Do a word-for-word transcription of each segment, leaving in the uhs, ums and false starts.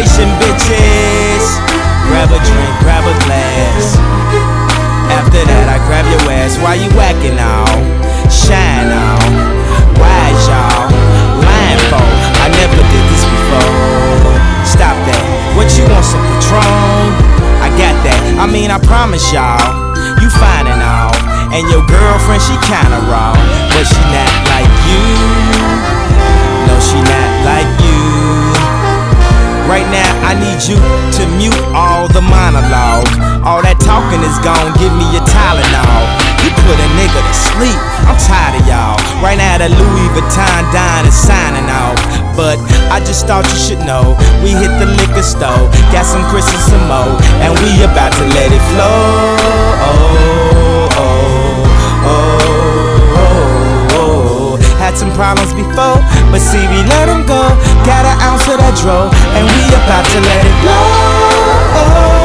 celebration, bitches. Grab a drink, grab a glass. After that, I grab your ass. Why you whacking all? Shine all. Wise y'all. Lying for? I never did this before. Stop that. What you want, some Patron? I got that. I mean, I promise y'all, you fine and all. And your girlfriend, she kinda raw, but she not like you. No, she not like you. Right now, I need you to mute all the monologue. All that talking is gone, give me your Tylenol. You put a nigga to sleep, I'm tired of y'all. Right now, the Louis Vuitton dine is signing off. But I just thought you should know, we hit the liquor store, got some Chris and some more, and we about to let it flow. Oh, oh, oh, oh, oh. Had some problems before, but see we let them go. Got an ounce of that dro, and we about to let it blow. Oh,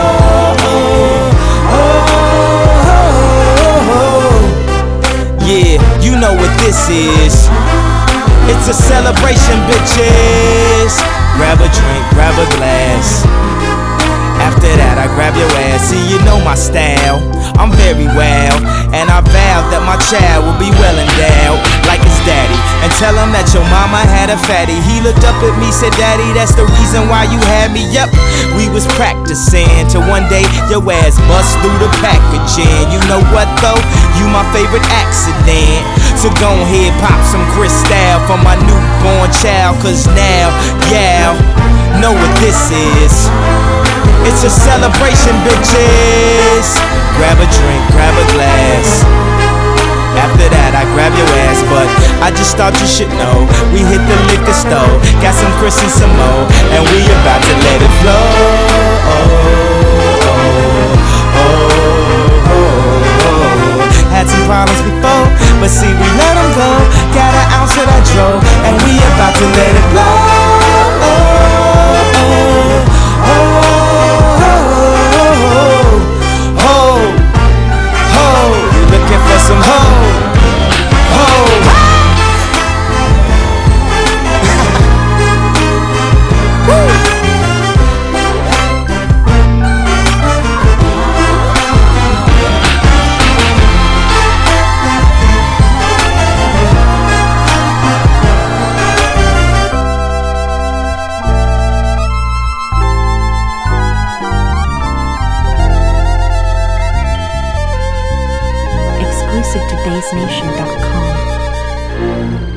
oh, oh, oh. Yeah, you know what this is. It's a celebration, bitches. Grab a drink, grab a glass. After that, I grab your ass. See, you know my style, I'm very well. And I vowed that my child will be well endowed, like his daddy. And tell him that your mama had a fatty. He looked up at me, said, Daddy, that's the reason why you had me. Yep, we was practicing till one day your ass bust through the packaging. You know what though? You my favorite accident. So go ahead, pop some Cristal for my newborn child. Cause now, yeah, know what this is. It's a celebration, bitches. Grab a drink, grab a glass. After that, I grab your ass, but I just thought you should know, we hit the liquor store, got some Chris and some more, and we about to let it flow. Oh, oh, oh, oh, oh. Had some problems before, but see we let them go. Got an ounce of that dro, and we about to let it blow. Oh, oh, oh, oh, oh, oh. You looking for some hoes? Exclusive to Bass Nation dot com.